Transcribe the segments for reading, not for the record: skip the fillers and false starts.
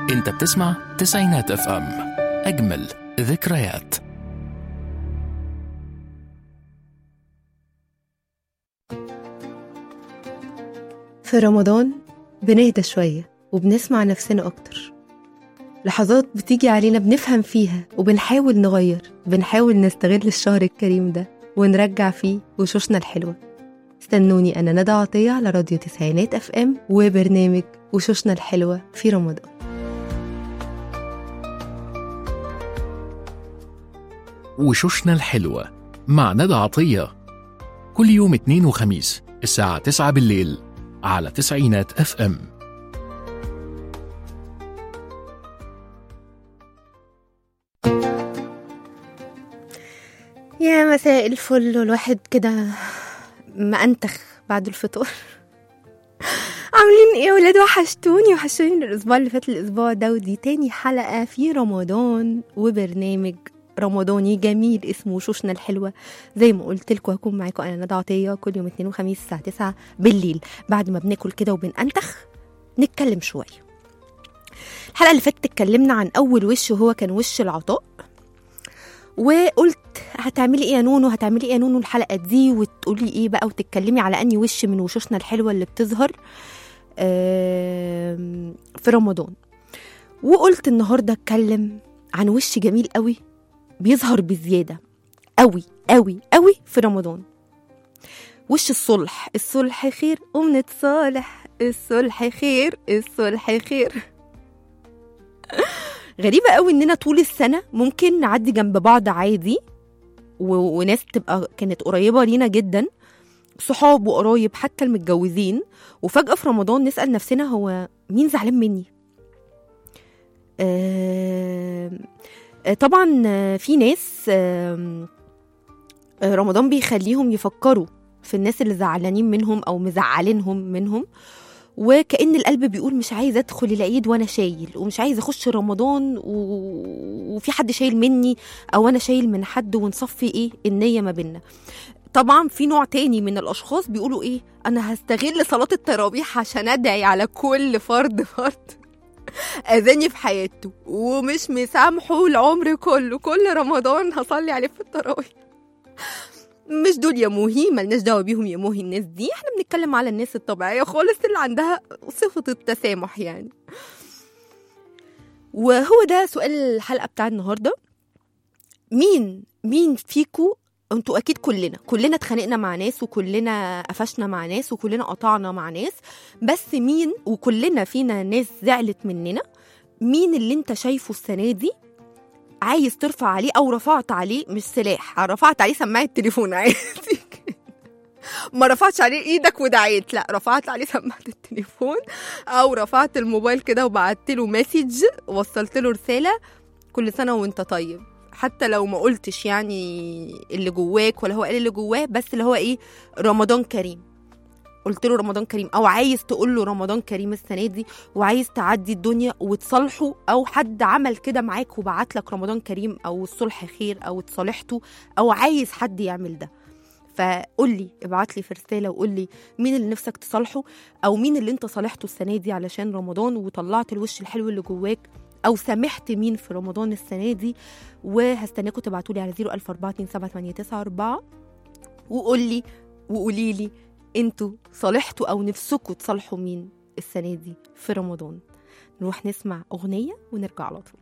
انت بتسمع تسعينات اف ام، اجمل ذكريات. في رمضان بنهدى شوية وبنسمع نفسنا أكتر. لحظات بتيجي علينا بنفهم فيها وبنحاول نغير، بنحاول نستغل الشهر الكريم ده ونرجع فيه وشوشنا الحلوة. استنوني أنا ندى عطية على راديو تسعينات اف ام وبرنامج وشوشنا الحلوة في رمضان. وشوشنا الحلوة مع ندى عطية، كل يوم اثنين وخميس الساعة 9 بالليل على تسعينات اف ام. يا مساء الفل، والواحد كده مأنتخ بعد الفطور. عاملين ايه يا ولاد؟ وحشتوني من الاسبوع اللي فات الاسبوع ده، ودي تاني حلقة في رمضان وبرنامج رمضاني جميل اسمه وشوشنا الحلوة. زي ما قلت لكم هكون معاكم انا ندى عطية كل يوم اثنين وخميس الساعة 9 بالليل، بعد ما بناكل كده وبنأنتخ نتكلم شوية. الحلقة اللي فاتت اتكلمنا عن اول وش، وهو كان وش العطاء، وقلت هتعملي ايه يا نونو، هتعملي ايه يا نونو الحلقة دي، وتقولي ايه بقى وتتكلمي على اني وش من وشوشنا الحلوة اللي بتظهر في رمضان. وقلت النهاردة اتكلم عن وش جميل قوي بيظهر بزيادة قوي قوي قوي في رمضان. وش الصلح. الصلح خير ومنتصالح، الصلح خير، الصلح خير. غريبة قوي اننا طول السنة ممكن نعدي جنب بعض عادي، وناس تبقى كانت قريبة لينا جدا، صحاب وقرايب حتى المتجوزين، وفجأة في رمضان نسأل نفسنا هو مين زعلان مني؟ طبعا في ناس رمضان بيخليهم يفكروا في الناس اللي زعلانين منهم أو مزعلينهم منهم، وكأن القلب بيقول مش عايز أدخل العيد وأنا شايل، ومش عايز أخش رمضان وفي حد شايل مني أو أنا شايل من حد، ونصفي إيه النية ما بيننا. طبعا في نوع تاني من الأشخاص بيقولوا إيه، أنا هستغل صلاة التراويح عشان أدعي على كل فرد أذاني في حياته، ومش مسامحه العمر كله، كل رمضان هصلي عليه في التراويح. مش دول يا موهي، ملناش دعوه بيهم يا موهي. الناس دي احنا بنتكلم على الناس الطبيعيه خالص اللي عندها صفه التسامح يعني. وهو ده سؤال الحلقه بتاع النهارده. مين فيكو، انتوا اكيد كلنا اتخانقنا مع ناس، وكلنا قفشنا مع ناس، وكلنا قطعنا مع ناس، بس مين، وكلنا فينا ناس زعلت مننا، مين اللي انت شايفه السنه دي عايز ترفع عليه او رفعت عليه، مش سلاح، رفعت عليه سماعه التليفون عادي. ما رفعتش عليه ايدك ودعيت، لا رفعت عليه سماعه التليفون، او رفعت الموبايل كده وبعت له مسج، وصلت له رساله كل سنه وانت طيب، حتى لو ما قلتش يعني اللي جواك ولا هو قال اللي جواه، بس اللي هو ايه، رمضان كريم، قلت له رمضان كريم، او عايز تقول له رمضان كريم السنه دي، وعايز تعدي الدنيا وتصالحه، او حد عمل كده معاك وبعت لك رمضان كريم او الصلح خير او اتصالحته، او عايز حد يعمل ده. فقول لي، ابعت لي في رساله وقول لي مين اللي نفسك تصالحه، او مين اللي انت صالحته السنه دي علشان رمضان وطلعت الوش الحلو اللي جواك، او سامحت مين في رمضان السنه دي. وهستناكم تبعتوا لي على 014278994 وقولي لي انتوا صالحتوا او نفسكوا تصالحوا مين السنه دي في رمضان. نروح نسمع اغنيه ونرجع على طول.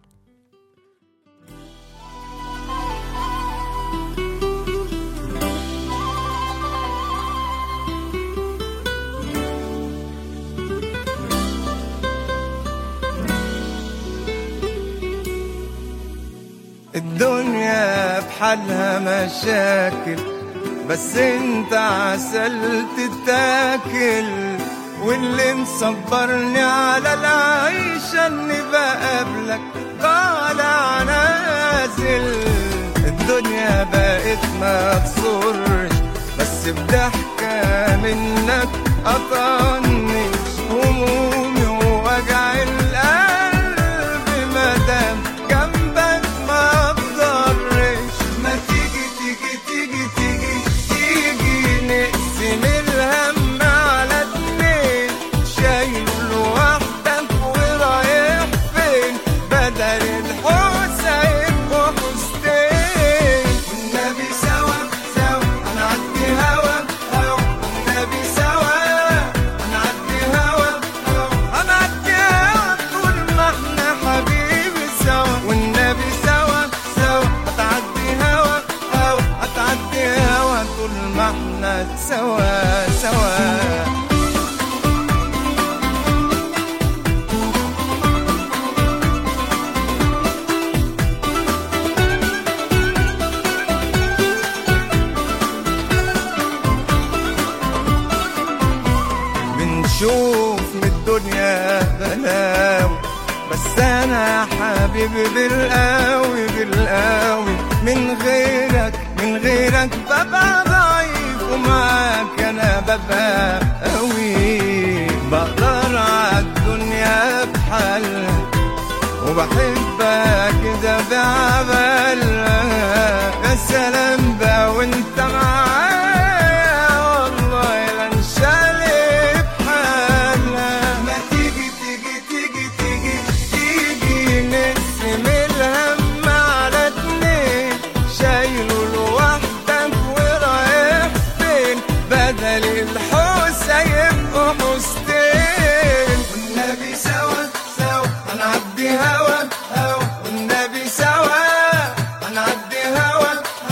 الدنيا بحالها مشاكل، بس انت عسل تتاكل، واللي مصبرني على العيشة اني بقابلك طالع نازل. الدنيا بقت ما تصرش، بس بضحكة منك أطنش همومي ووجع القلب، مادام جنبك ما بضرش. ما تيجي تيجي تيجي تيجي تيجي نقسم الهم على اتنين، شايل لوحدك ورايح فين؟ وتشوف من الدنيا بلاوي، بس انا حبيبي بالقوي بالقوي، من غيرك ببقى ضعيف، ومعاك انا ببقى قوي. بقدر عالدنيا بحالها وبحبك كده بعبالها، يا سلام بقى وانت معايا، والله لا انشالي بحالها. ما تيجي نقسم الهم على اتنين، شايله لوحدك ورايح فين، بدل الحوسة يبقوا حوستين. والنبي سوا هنعدي هوا والنبي سوا هنعدي هوا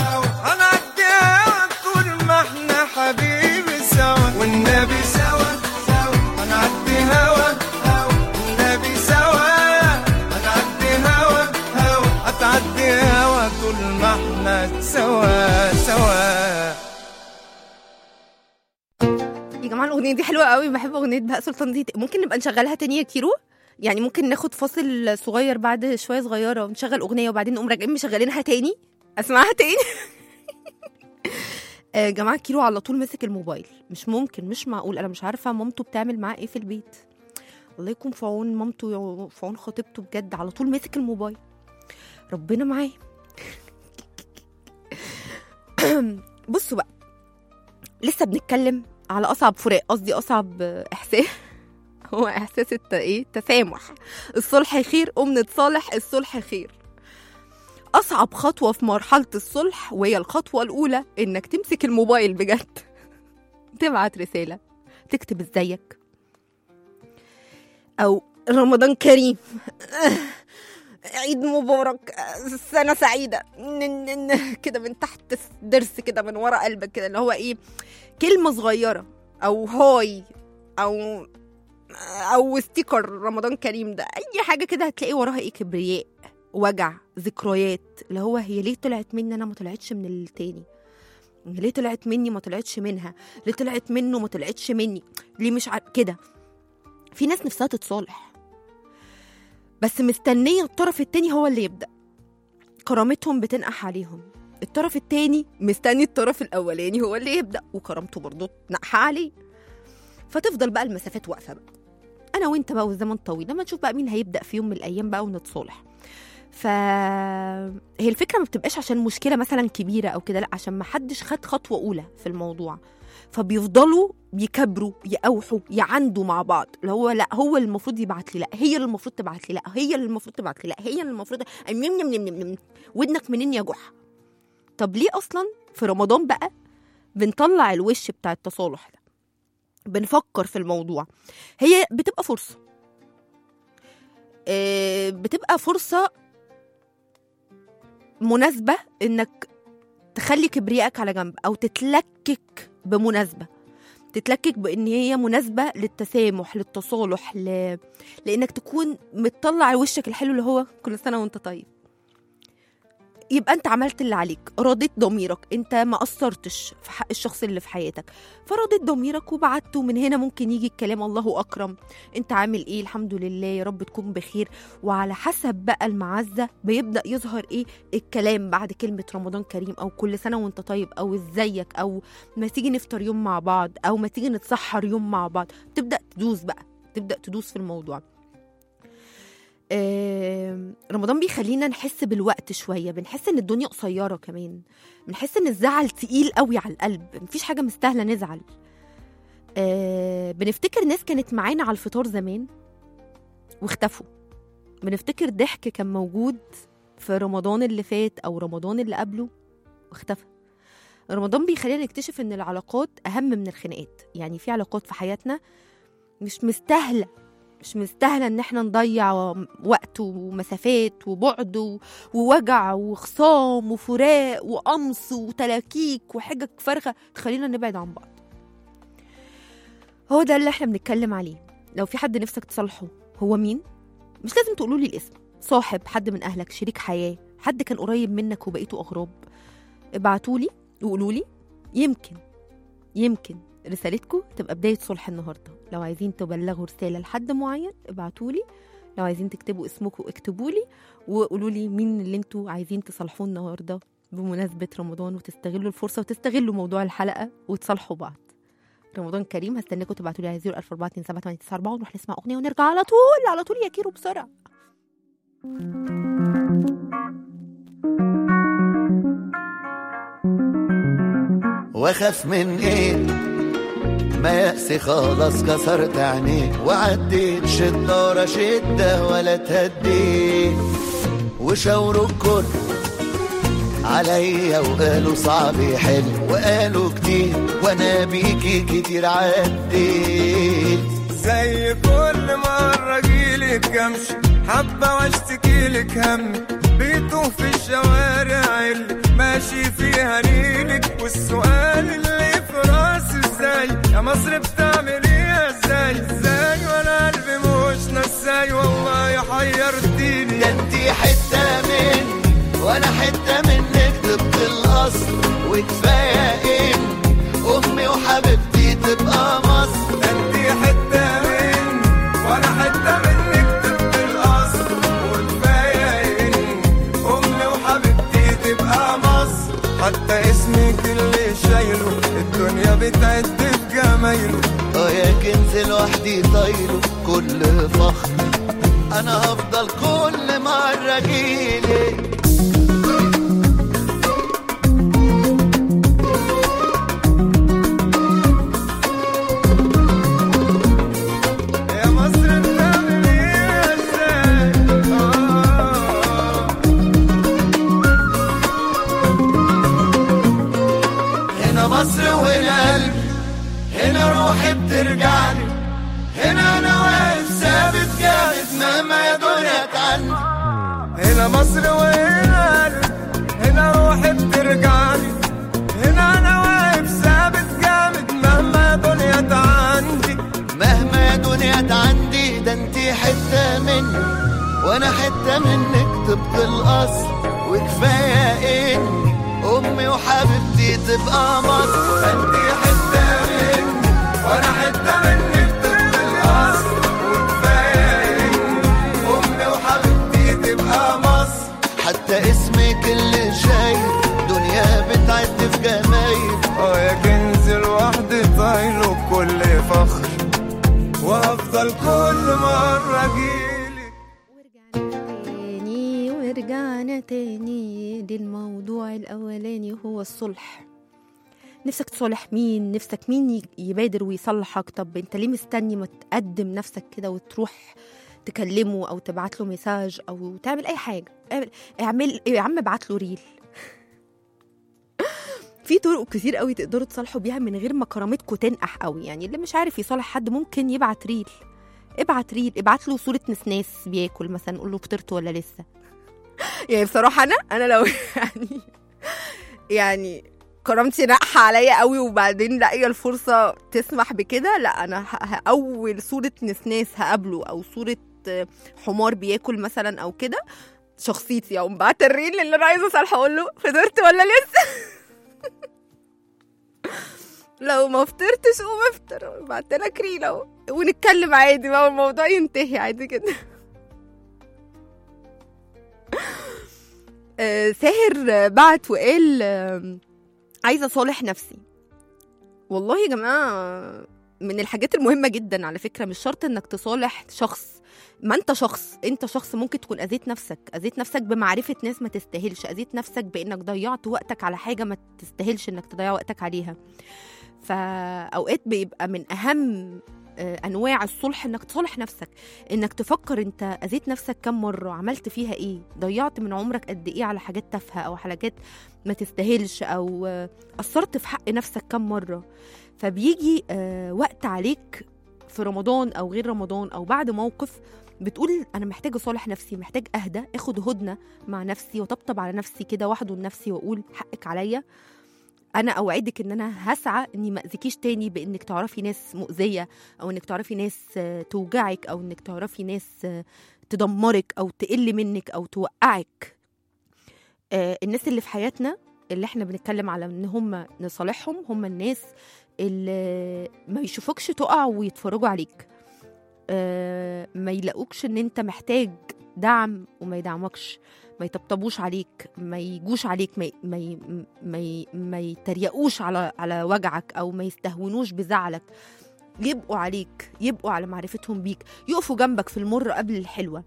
طول ما احنا حبيبي سوا. والنبي سوا هنعدي هوا والنبي سوا هنعدي هوا هتعدي هوا طول ما احنا سوا. يا جماعه الاغنيه دي حلوه قوي، بحب اغنيه بهاء سلطان دي. ممكن نبقى نشغلها تاني يا كيرو؟ يعني ممكن ناخد فاصل صغير بعد شويه صغيره ونشغل اغنيه وبعدين نقوم راجعين مشغلينها تاني اسمعها تاني. يا جماعه كيرو على طول ماسك الموبايل، مش ممكن، مش معقول. انا مش عارفه مامته بتعمل معاه ايه في البيت. الله يكون في عون مامته وفي عون خطيبته، بجد على طول ماسك الموبايل، ربنا معاه. بصوا بقى، لسه بنتكلم على اصعب فراق، قصدي اصعب احساس. هو احساس التسامح. الصلح خير، نتصالح، الصلح خير. اصعب خطوه في مرحله الصلح وهي الخطوه الاولى، انك تمسك الموبايل بجد، تبعت رساله، تكتب ازيك او رمضان كريم، عيد مبارك، سنه سعيده كده من تحت الضرس كده من ورا قلبك كده، اللي هو ايه، كلمه صغيره او هاي او ستيكر رمضان كريم ده، اي حاجه كده هتلاقي وراها ايه، كبرياء، وجع، ذكريات، اللي هو هي ليه طلعت مني انا ما طلعتش من التاني، ليه طلعت مني ما طلعتش منها، ليه طلعت منه ما طلعتش مني، ليه مش كده. في ناس نفسها تتصالح بس مستنيه الطرف التاني هو اللي يبدا، كرامتهم بتنقح عليهم. الطرف التاني مستني الطرف الاولاني هو اللي يبدا وكرامته برضه تنقح عليه، فتفضل بقى المسافات واقفه بقى، انا وانت بقى والزمن طويل، لما نشوف بقى مين هيبدا في يوم من الايام بقى ونتصالح. فهي الفكره ما بتبقاش عشان مشكله مثلا كبيره او كده، لا، عشان ما حدش خد خطوه اولى في الموضوع، فبيفضلوا يكبروا يقوحوا يعندوا مع بعض، اللي هو لا هو اللي المفروض يبعت لي، لا هي اللي المفروض تبعت لي، لا هي اللي المفروض تبعت لي، لا هي اللي المفروض ودنك منين يا جحا. طب ليه اصلا في رمضان بقى بنطلع الوش بتاع التصالح ده، بنفكر في الموضوع؟ هي بتبقى فرصه، بتبقى فرصه مناسبه انك تخلي كبريائك على جنب، او تتلكك بمناسبه، تتلكك بان هي مناسبه للتسامح، للتصالح، لانك تكون متطلع وشك الحلو اللي هو كل سنه وانت طيب. يبقى انت عملت اللي عليك، رضيت ضميرك، انت ما قصرتش في حق الشخص اللي في حياتك، فرضيت ضميرك وبعته. من هنا ممكن يجي الكلام الله اكرم، انت عامل ايه، الحمد لله، يا رب تكون بخير. وعلى حسب بقى المعزه بيبدا يظهر ايه الكلام بعد كلمه رمضان كريم، او كل سنه وانت طيب، او ازيك، او ما تيجي نفطر يوم مع بعض، او ما تيجي نتسحر يوم مع بعض. تبدا تدوس بقى، تبدا تدوس في الموضوع. رمضان بيخلينا نحس بالوقت شوية، بنحس ان الدنيا قصيرة، كمان بنحس ان الزعل تقيل قوي على القلب، مفيش حاجة مستاهلة نزعل. بنفتكر ناس كانت معانا على الفطار زمان واختفوا، بنفتكر ضحك كان موجود في رمضان اللي فات او رمضان اللي قبله واختفى. رمضان بيخلينا نكتشف ان العلاقات اهم من الخناقات. يعني في علاقات في حياتنا مش مستاهلة ان احنا نضيع وقت ومسافات وبعد ووجع وخصام وفراق وقمص وتلاكيك وحجج فارغة تخلينا نبعد عن بعض. هو ده اللي احنا بنتكلم عليه. لو في حد نفسك تصالحه، هو مين؟ مش لازم تقولوا لي الاسم، صاحب، حد من اهلك، شريك حياة، حد كان قريب منك وبقيتوا اغراب، ابعتولي وقولوا لي، يمكن رسالتكم تبقى بداية صلح النهاردة. لو عايزين تبلغوا رسالة لحد معين ابعتولي، لو عايزين تكتبوا اسمكم اكتبولي وقولوا لي مين اللي انتوا عايزين تصالحوه النهاردة بمناسبة رمضان، وتستغلوا الفرصة وتستغلوا موضوع الحلقة وتصالحوا بعض. رمضان كريم. هستناكم تبعتولي على 044278994 ونروح نسمع أغنية ونرجع على طول على طول يا كيرو بسرعة. واخاف من ايه؟ ما يأسي خلاص كسرت عينيه، وعديت شدة ورا شدة ولا تهديت، وشاوروا الكل عليا وقالوا صعب يحل، وقالوا كتير وانا بيكي كتير عديت. زي كل مرة جيلك امشي حبة واشتكيلك همي، بيتوه في الشوارع اللي ماشي فيها نيلك، والسؤال اللي في راسي ازاي يا مصر بتعمليها ازاي وانا قلبي مش نساي، والله حيرتيني. ده انتي حتة مني وانا حتة منك طبق الاصل، وكفاية ان امي وحبيبتي تبقى مصر. ده انتي حتة مني وانا حتة منك طبق الاصل، وكفاية ان امي وحبيبتي تبقى مصر. حتى اسمك اللي شايله الدنيا بتعد في جمايله، يا كنز لوحدي طايله كل فخر، انا هفضل كل مرة جيلك. يا مصر بتعمليها ازاي؟ هنا مصر وهنا قلبي، هنا روحي بترجعني، هنا انا واقف ثابت جامد مهما يا دنيا تعني. هنا مصر وهنا قلبي، هنا روحي بترجعني، هنا انا واقف ثابت جامد مهما يا دنيا تعندي. مهما يا دنيا تعندي، ده انتي حتة مني وانا حتة منك طبق الاصل، وكفاية اني امي وحبيبتي تبقى مصر. انتي حتة مني وانا حتة منك طبق الاصل، وكفاية اني امي وحبيبتي تبقى مصر. حتى اسمك اللي شايل دنيا بتعد في جمايل، يا كنز لوحدي طايله بكل فخر، وهفضل كل مرة اجيلك. ورجعنا تاني للموضوع الأولاني هو الصلح. نفسك تصالح مين؟ نفسك مين يبادر ويصلحك؟ طب انت ليه مستني ما تقدم نفسك كده وتروح تكلمه او تبعت له مساج او تعمل اي حاجة؟ اعمل يا عم، ابعت له ريل. في طرق كتير قوي تقدروا تصالحوا بيها من غير ما كرامتكم تنقح قوي. يعني اللي مش عارف يصالح حد ممكن يبعت ريل. ابعت ريل، ابعت له صورة نسناس بياكل مثلا، قول له فطرت ولا لسه. يعني بصراحة أنا لو يعني كرامتي ناقحة عليا قوي وبعدين لاقيه الفرصة تسمح بكده، لا أنا أول صورة نسناس هقابله أو صورة حمار بياكل مثلا أو كده شخصيتي، أو بعت الريل اللي أنا عايزة أصالحه أقول له فطرت ولا لسه. لو ما فطرتش قوم افطر، بعتلك ريل أهو ونتكلم عادي بقى والموضوع ينتهي عادي كده. ساهر بعت وقال عايزة أصالح نفسي. والله يا جماعة من الحاجات المهمة جدا على فكرة، مش شرط انك تصالح شخص. ما انت شخص ممكن تكون أذيت نفسك بمعرفة ناس ما تستاهلش، أذيت نفسك بانك ضيعت وقتك على حاجة ما تستاهلش انك تضيع وقتك عليها. فأوقات بيبقى من أهم أنواع الصلح انك تصالح نفسك، انك تفكر انت أذيت نفسك كم مرة، عملت فيها ايه، ضيعت من عمرك قد ايه على حاجات تافهة او حاجات ما تستاهلش، او قصرت في حق نفسك كم مرة. فبيجي وقت عليك في رمضان او غير رمضان او بعد موقف بتقول انا محتاج اصالح نفسي، محتاج اهدى، اخد هدنة مع نفسي وطبطب على نفسي كده واحضن نفسي واقول حقك عليا. انا اوعدك ان انا هسعى اني ما اذيكيش تاني بانك تعرفي ناس مؤذية، او انك تعرفي ناس توجعك، او انك تعرفي ناس تدمرك او تقل منك او توقعك. الناس اللي في حياتنا اللي احنا بنتكلم على ان هم نصالحهم هم الناس اللي ما يشوفوكش تقع ويتفرجوا عليك، ما يلاقوكش ان انت محتاج دعم وما يدعمكش، ما يطبطبوش عليك، ما يجوش عليك، ما يتريقوش على وجعك او ما يستهونوش بزعلك، يبقوا عليك، يبقوا على معرفتهم بيك، يقفوا جنبك في المر قبل الحلوة.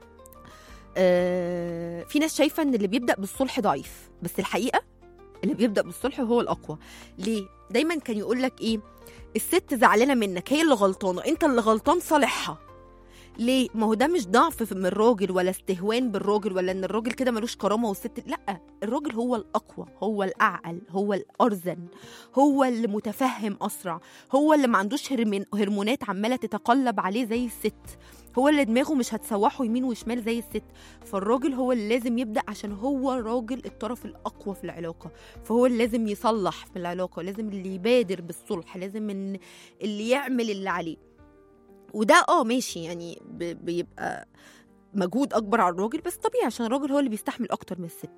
في ناس شايفة ان اللي بيبدأ بالصلح ضعيف، بس الحقيقة اللي بيبدأ بالصلح هو الأقوى. ليه؟ دايما كان يقولك ايه؟ الست زعلانة منك، هي اللي غلطانة، انت اللي غلطان، صالحها. ليه؟ ما هو ده مش ضعف من الراجل ولا استهوان بالراجل ولا ان الراجل كده ملوش كرامة والست لا، الراجل هو الأقوى، هو الأعقل، هو الأرزن، هو اللي متفهم أسرع، هو اللي ما عندوش هرمونات عمالة تتقلب عليه زي الست، هو اللي دماغه مش هتسوحه يمين وشمال زي الست. فالراجل هو اللي لازم يبدأ عشان هو راجل الطرف الأقوى في العلاقة، فهو اللي لازم يصلح في العلاقة، لازم اللي يبادر بالصلح، لازم اللي يعمل اللي عليه. وده ماشي يعني بيبقى مجهود اكبر على الراجل، بس طبيعي عشان الراجل هو اللي بيستحمل اكتر من الست.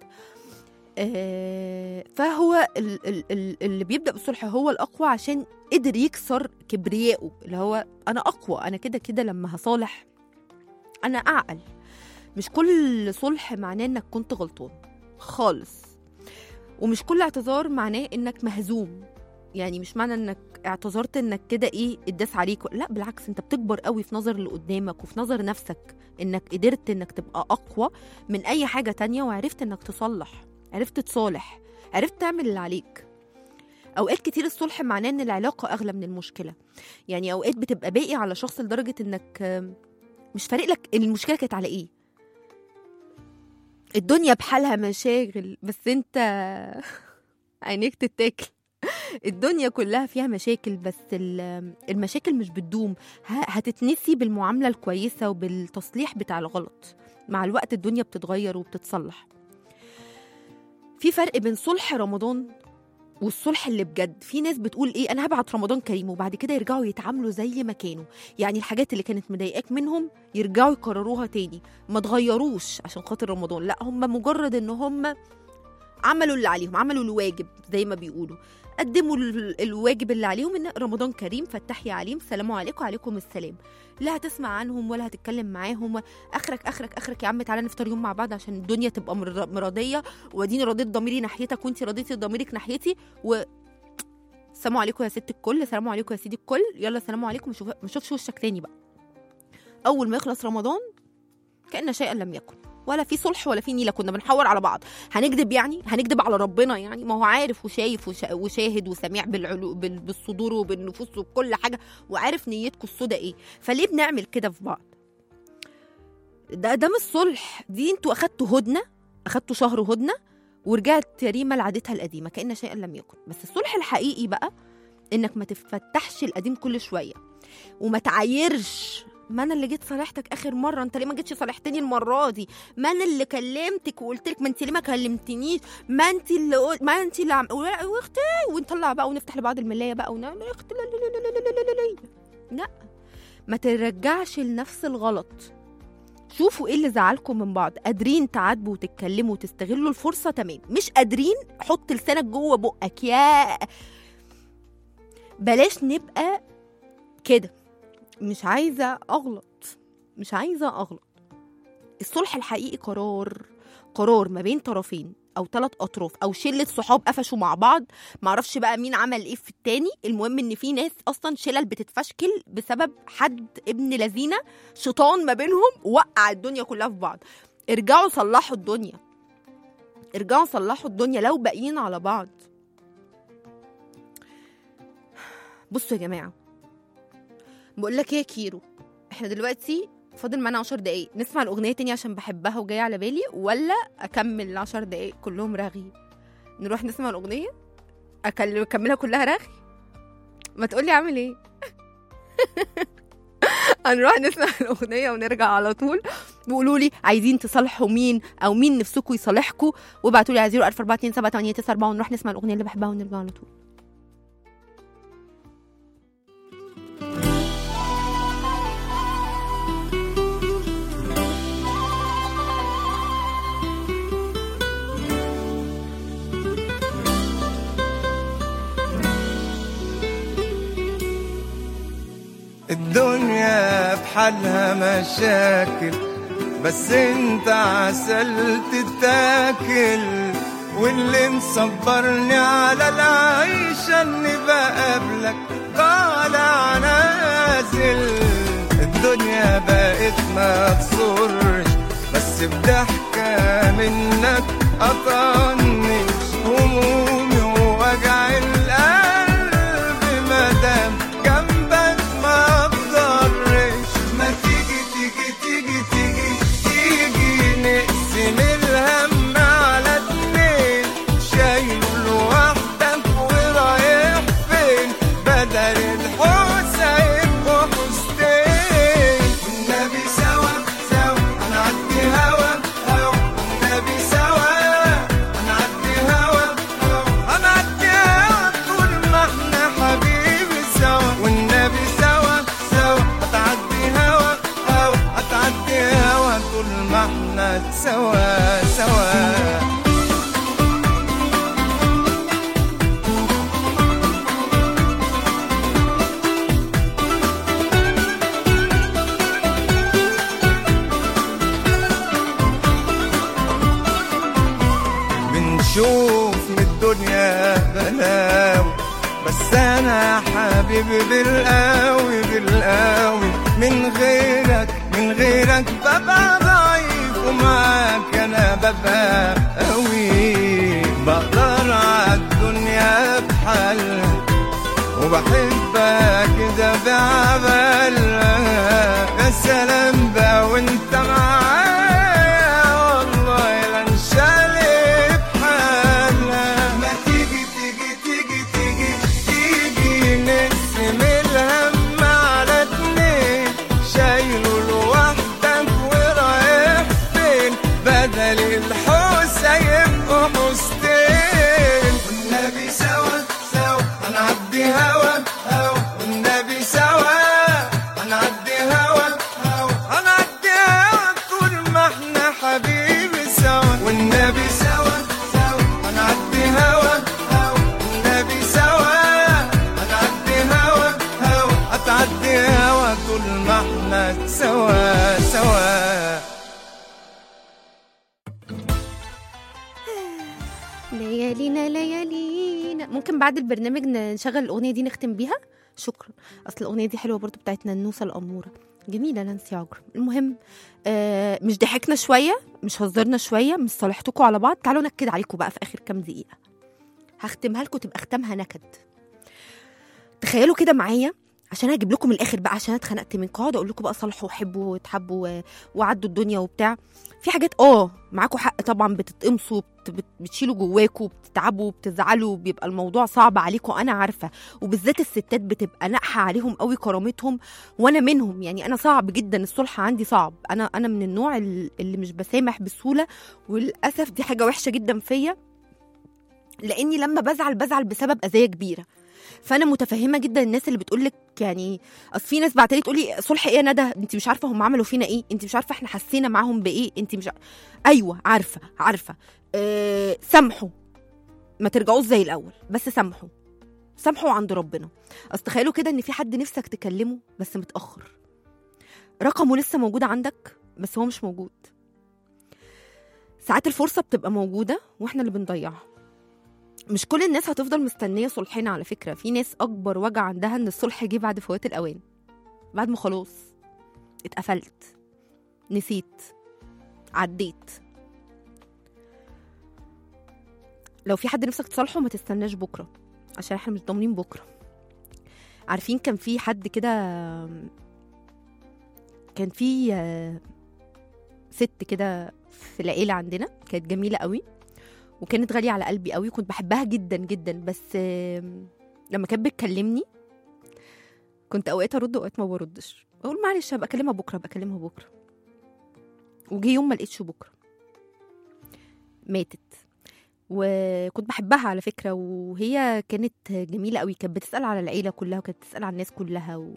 فهو اللي بيبدأ بالصلح هو الاقوى عشان قدر يكسر كبريائه، اللي هو انا اقوى، انا كده لما هصالح انا اعقل. مش كل صلح معناه انك كنت غلطان خالص، ومش كل اعتذار معناه انك مهزوم. يعني مش معنى انك اعتذرت انك كده اتداس عليك، لا بالعكس، انت بتكبر قوي في نظر اللي قدامك وفي نظر نفسك، انك قدرت انك تبقى اقوى من اي حاجة تانية، وعرفت انك تصلح، عرفت تصالح، عرفت تعمل اللي عليك. اوقات كتير الصلح معناه ان العلاقة اغلى من المشكلة. يعني اوقات بتبقى باقي على شخص لدرجة انك مش فارق لك المشكلة كانت على ايه، الدنيا بحالها مشاغل، بس انت عينيك تتاكل. الدنيا كلها فيها مشاكل، بس المشاكل مش بتدوم، هتتنسي بالمعاملة الكويسة وبالتصليح بتاع الغلط. مع الوقت الدنيا بتتغير وبتتصلح. في فرق بين صلح رمضان والصلح اللي بجد. في ناس بتقول انا هبعت رمضان كريم، وبعد كده يرجعوا يتعاملوا زي ما كانوا، يعني الحاجات اللي كانت مضايقاك منهم يرجعوا يكرروها تاني، ما تغيروش عشان خاطر رمضان، لا، هم مجرد ان هم عملوا اللي عليهم، عملوا الواجب زي ما بيقولوا، قدموا الواجب اللي عليهم، ان رمضان كريم، فتح يا عليم، سلام عليكم، وعليكم السلام. لا هتسمع عنهم ولا هتتكلم معاهم، اخرك يا عم تعالى نفطر يوم مع بعض عشان الدنيا تبقى مرضيه، واديني رضيت ضميري ناحيتك وانتي رضيتي ضميرك ناحيتي، السلام عليكم يا ست الكل، السلام عليكم يا سيدي الكل، يلا السلام عليكم، ما اشوفش وشك تاني بقى. اول ما يخلص رمضان كأن شيئا لم يكن، ولا في صلح ولا في نيله، كنا بنحور على بعض. هنكذب يعني؟ هنكذب على ربنا يعني؟ ما هو عارف وشايف وشاهد وسميع بالصدور وبالنفوس وبكل حاجه، وعارف نيتكم السودا ايه، فليه بنعمل كده في بعض؟ ده مش صلح، دي انتوا اخدتوا شهر هدنه ورجعت ريما لعادتها القديمه كأن شيئا لم يكن. بس الصلح الحقيقي بقى انك ما تفتحش القديم كل شويه، وما تعايرش، ما انا اللي جيت صالحتك اخر مره، انت ليه ما جيتش صالحتني المره دي؟ ما انا اللي كلمتك وقلت لك، ما انت ليه ما كلمتنيش؟ ما انت اللي واختي، ونطلع بقى ونفتح لبعض الملايه بقى ونعمل اختي. لا، ما ترجعش لنفس الغلط. شوفوا ايه اللي زعلكم من بعض، قادرين تعاتبوا وتتكلموا وتستغلوا الفرصه تمام، مش قادرين حط لسانك جوه بقك، يا بلاش نبقى كده. مش عايزة أغلط. الصلح الحقيقي قرار ما بين طرفين أو 3 أطراف أو شلة صحاب قفشوا مع بعض، معرفش بقى مين عمل إيه في التاني. المهم إن في ناس أصلا شلل بتتفشكل بسبب حد ابن لذينة شيطان ما بينهم وقع الدنيا كلها في بعض. ارجعوا صلحوا الدنيا لو باقيين على بعض. بصوا يا جماعة، بقول لك ايه يا كيرو، احنا دلوقتي فاضل معانا 10 دقايق، نسمع الأغنية تاني عشان بحبها وجاية على بالي، ولا أكمل 10 دقايق كلهم رغي؟ نروح نسمع الأغنية أكملها كلها رغي؟ ما تقولي عامل ايه؟ هنروح نسمع الأغنية ونرجع على طول. بيقولوا لي عايزين تصالحوا مين أو مين نفسكم يصالحكم، وابعتوا لي على 044278994 ونروح نسمع الأغنية اللي بحبها ونرجع على طول. الدنيا بحالها مشاكل، بس انت عسل تتاكل. واللي مصبرني على العيشة اني بقابلك طالع نازل. الدنيا بقت ما تصرش، بس بضحكة منك أطنش همومي ووجع القلب. مادام جنبك ما بضرش، ما تيجي تيجي تيجي تيجي تيجي نقسم الهم على اتنين. شايل لوحدك ورايح فين؟ بدل الحوسة يبقوا حوستين. والنبي سوا سوا هنعدي هوا هوا. والنبي سوا هنعدي هوا هوا. هنعدي هوا طول ما احنا حبيبي سوا. والنبي سوا سوا هتعدي هوا هوا. هتعدي هوا طول ما احنا سوا سوا. بنشوف من الدنيا بلاوي، بس انا حبيبي بالقوي بالقوي. من غيرك ببقى ضعيف، ومعاك انا ببقى قوي. بقدر عالدنيا بحالها، وبحبك كده بعبالها. يا سلام بقى وانت معايا، والله لا انشالي بحالها. ما تيجي تيجي تيجي تيجي تيجي نقسم الهم على اتنين. شايله لوحدك ورايح فين؟ بدل الحوسة يبقوا حوستين. والنبي سوا سوا هنعدي هوا هوا. والنبي سوا هنعدي هوا هوا. هنعدي هوا طول ما احنا حبيبي سوا. والنبي سوا سوا هنعدي هوا هوا. والنبي سوا هنعدي هوا هوا. هتعدي هوا طول ما احنا سوا سوا. ليالينا ليالينا. ممكن بعد البرنامج نشغل الأغنية دي نختم بيها؟ شكرا. أصل الأغنية دي حلوة برضو، بتاعت ننوسة الأمورة، جميلة، نانسي عجرم. المهم مش ضحكنا شوية، مش هزرنا شوية، مش صالحتكم على بعض. تعالوا نكد عليكم بقى في آخر كام دقيقة، هختمها لكم تبقى ختامها نكد. تخيلوا كده معايا، عشان هجيب لكم الآخر بقى، عشان اتخنقت منكم. اقعد اقول لكم بقى صالحوا وحبوا وتحبوا وعدوا الدنيا وبتاع. في حاجات معاكم حق طبعا، بتتقمصوا، بتشيلوا جواكوا، بتتعبوا، بتزعلوا، بيبقى الموضوع صعب عليكم، انا عارفه. وبالذات الستات بتبقى ناقحه عليهم قوي كرامتهم، وانا منهم. يعني انا صعب جدا الصلح عندي، صعب. انا من النوع اللي مش بسامح بسهوله، وللاسف دي حاجه وحشه جدا فيا، لاني لما بزعل بسبب اذيه كبيره. فانا متفهمه جدا الناس اللي بتقول لك، يعني اصل في ناس بعتلي تقول لي صلح ايه يا ندى، انت مش عارفه هم عملوا فينا ايه، انت مش عارفه احنا حسينا معاهم بايه، انت مش ايوه عارفه. سامحوا، ما ترجعوش زي الاول، بس سامحوا عند ربنا. اصل تخيلوا كده ان في حد نفسك تكلمه بس متاخر، رقمه لسه موجود عندك بس هو مش موجود. ساعات الفرصه بتبقى موجوده واحنا اللي بنضيعها. مش كل الناس هتفضل مستنية صلحنا على فكرة. في ناس أكبر وجع عندها إن الصلح جه بعد فوات الأوان، بعد ما خلاص اتقفلت، نسيت، عديت. لو في حد نفسك تصالحه ما تستناش بكرة، عشان احنا مش ضامنين بكرة. عارفين كان في حد كده، كان في ست كده في العيلة عندنا، كانت جميلة قوي وكانت غالية على قلبي قوي، وكنت بحبها جدا جدا. بس لما كانت بتكلمني كنت اوقات ارد واوقات ما بردش، اقول معلش هبقى اكلمها بكره. وجي يوم ما لقيتش بكره، ماتت. وكنت بحبها على فكره، وهي كانت جميله قوي، كانت بتسال على العيله كلها، وكانت بتسال على الناس كلها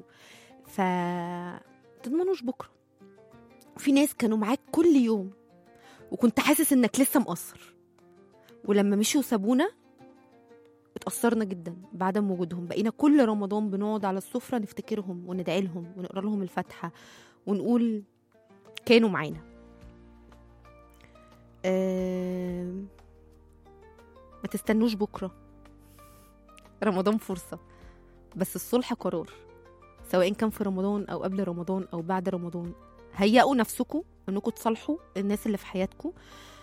تضمنوش بكره. وفي ناس كانوا معاك كل يوم وكنت حاسس انك لسه مقصر، ولما مشوا وسابونا بتأثرنا جدا بعدم وجودهم. بقينا كل رمضان بنقعد على السفرة نفتكرهم وندعي لهم ونقرأ لهم الفاتحة ونقول كانوا معانا. ما تستنوش بكرة، رمضان فرصة، بس الصلح قرار، سواء كان في رمضان أو قبل رمضان أو بعد رمضان. هيئوا نفسكم أنكم تصلحوا الناس اللي في حياتكم.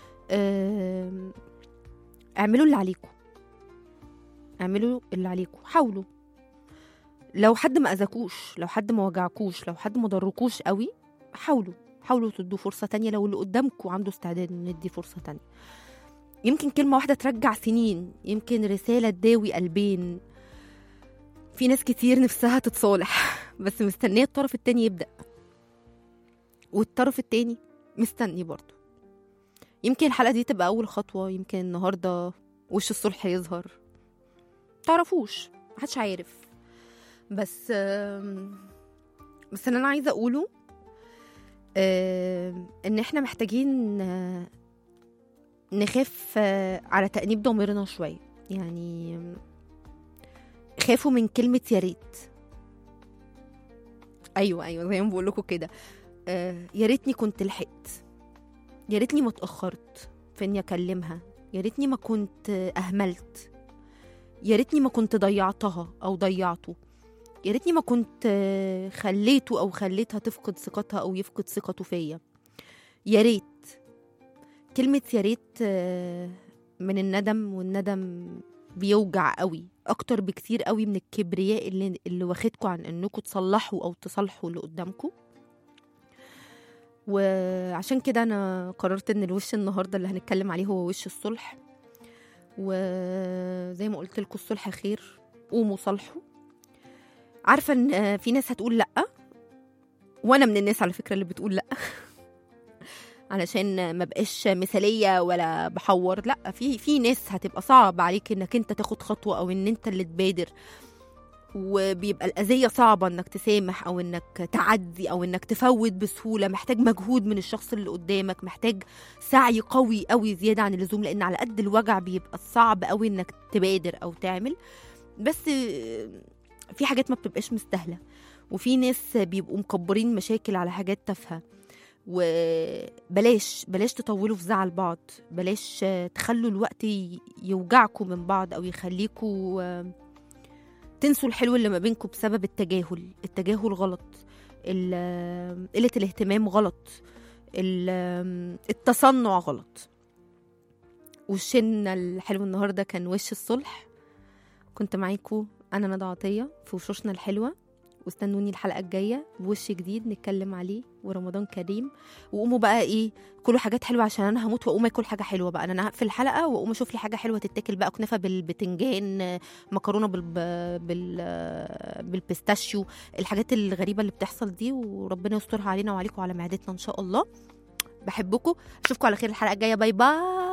اعملوا اللي عليكم، اعملوا اللي عليكم، حاولوا. لو حد ما أذاكوش، لو حد ما وجعكوش، لو حد ما ضركوش قوي، حاولوا تدوا فرصة تانية. لو اللي قدامكم عنده استعداد ندي فرصة تانية. يمكن كلمة واحدة ترجع سنين، يمكن رسالة تداوي قلبين. في ناس كتير نفسها تتصالح بس مستنية الطرف التاني يبدأ، والطرف التاني مستني برضو. يمكن الحلقة دي تبقى أول خطوة، يمكن النهاردة وش الصلح يظهر، تعرفوش، محدش عارف. بس اللي أنا عايزة أقوله إن إحنا محتاجين نخاف على تأنيب ضميرنا شوية. يعني خافوا من كلمة يا ريت. أيوة زي ما بقول لكم كده، يا ريتني كنت لحقت، يا ريتني ما اتأخرت في إني أكلمها، يا ريتني ما كنت أهملت، يا ريتني ما كنت ضيعتها أو ضيعته، يا ريتني ما كنت خليته أو خليتها تفقد ثقتها أو يفقد ثقته فيا. يا ريت، كلمة يا ريت من الندم، والندم بيوجع قوي أكتر بكتير قوي من الكبرياء اللي واخدكوا عن أنكوا تصلحوا أو تصلحوا اللي قدامكوا. وعشان كده أنا قررت أن الوش النهاردة اللي هنتكلم عليه هو وش الصلح. وزي ما قلت لكم الصلح خير، قوموا صلحوا. عارفة أن في ناس هتقول لأ، وأنا من الناس على فكرة اللي بتقول لأ علشان ما بقاش مثالية ولا بحور. لأ، في ناس هتبقى صعب عليك انك انت تاخد خطوة او ان انت اللي تبادر، وبيبقى الأذية صعبة انك تسامح او انك تعدي او انك تفوت بسهولة. محتاج مجهود من الشخص اللي قدامك، محتاج سعي قوي قوي زيادة عن اللزوم، لان على قد الوجع بيبقى صعب قوي انك تبادر او تعمل. بس في حاجات ما بتبقاش مستاهلة، وفي ناس بيبقوا مكبرين مشاكل على حاجات تافهة. وبلاش تطولوا في زعل بعض، بلاش تخلوا الوقت يوجعكم من بعض او يخليكوا تنسوا الحلو اللي ما بينكم بسبب التجاهل غلط، قلة الاهتمام غلط، التصنع غلط. وشنا الحلو النهاردة كان وش الصلح. كنت معاكم أنا ندى عطية في وشوشنا الحلوة، واستنوني الحلقة الجاية بوش جديد نتكلم عليه، ورمضان كريم. وقوموا بقى كلوا حاجات حلوة عشان أنا هموت وأقوم أكل حاجة حلوة بقى. أنا هقفل الحلقة وأقوم أشوف لي حاجة حلوة تتاكل بقى، كنافة بالبتنجان، مكرونة بالبيستاشيو، الحاجات الغريبة اللي بتحصل دي، وربنا يسترها علينا وعليكم وعلى معدتنا إن شاء الله. بحبكم، أشوفكم على خير الحلقة الجاية. باي باي.